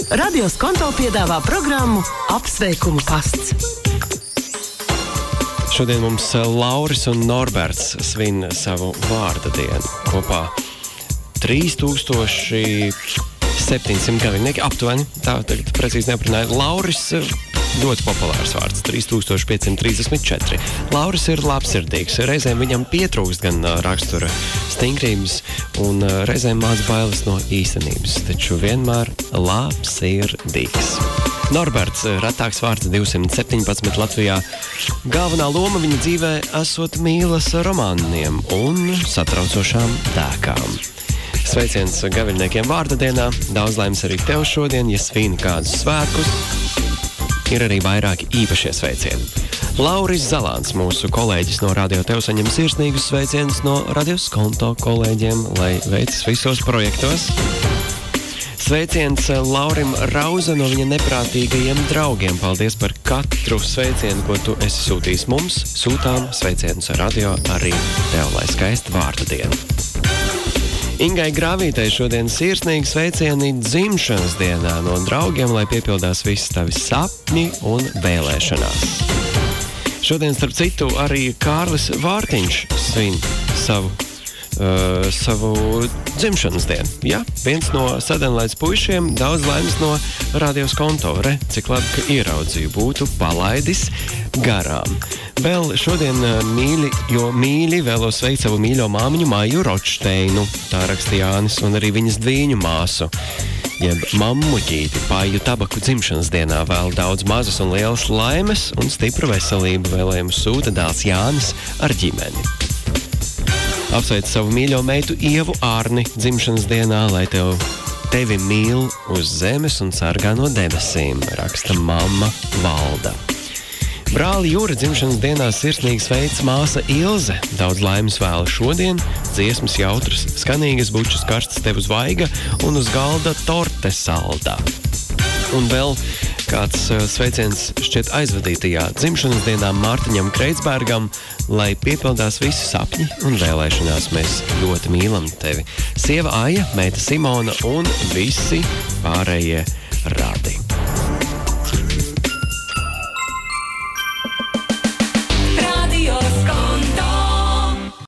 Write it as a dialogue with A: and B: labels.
A: Radio Skonto piedāvā programmu Apsveikumu pasts.
B: Šodien mums Lauris un Norberts svin savu vārda dienu. Kopā 3700 gavinieki, aptuveni, tā tagad precīzi neaprunāju. Lauris ļoti populārs vārds, 3534. Lauris ir labsirdīgs, reizēm viņam pietrūkst gan rakstura stingrības un reizēm māc bailes no īstenības, taču vienmēr labsirdīgs. Norberts, retāks vārds 217 Latvijā. Galvenā loma viņa dzīvē esot mīlas romāniem un satraucošām tēkām. Sveiciens gaviļniekiem vārda dienā, daudz laimes arī tev šodien, ja svīni kādus svētkus. Ir arī vairāki īpašie sveicieni. Lauris Zalāns, mūsu kolēģis no Radio Tev, saņem sirsnīgus sveicienus no Radio Skonto kolēģiem, lai veicas visos projektos. Sveiciens Laurim Rauza no viņa neprātīgajiem draugiem. Paldies par katru sveicienu, ko tu esi sūtījis mums. Sūtām sveicienus radio arī tev, lai skaista vārda diena. Ingai Grāvītei šodien sirsnīgi sveicieni dzimšanas dienā no draugiem, lai piepildās visi tavi sapņi un vēlēšanās. Šodien, starp citu, arī Kārlis Vārtiņš svin savu dzimšanas dienu. Ja, viens no sadenlaids puišiem, daudz laimes no Radio Skonto. Cik labi, ka ieraudzīju, būtu palaidis garām. Vēl šodien mīļi vēlos sveikt savu mīļo māmiņu Maiju Ročteinu, tā raksta Jānis, un arī viņas dvīņu māsu, jeb mammuģīti Paju Tabaku dzimšanas dienā vēl daudz mazas un lielas laimes un stipru veselību vēlējumu sūta dēls Jānis ar ģimeni. Apsveic savu mīļo meitu Ievu Ārni dzimšanas dienā, lai tevi mīl uz zemes un sargā no debesīm, raksta mamma Valda. Brāli Jūra dzimšanas dienā sirsnīgi sveic māsa Ilze. Daudz laimes vēl šodien, dziesmas jautras, skanīgas bučas karstas tev uz vaiga un uz galda torte saldā. Un vēl kāds sveiciens šķiet aizvadītajā dzimšanas dienā Mārtiņam Kreitsbergam, lai piepildās visi sapņi un vēlēšanās. Mēs ļoti mīlam tevi. Sieva Aija, meita Simona un visi pārējie radi.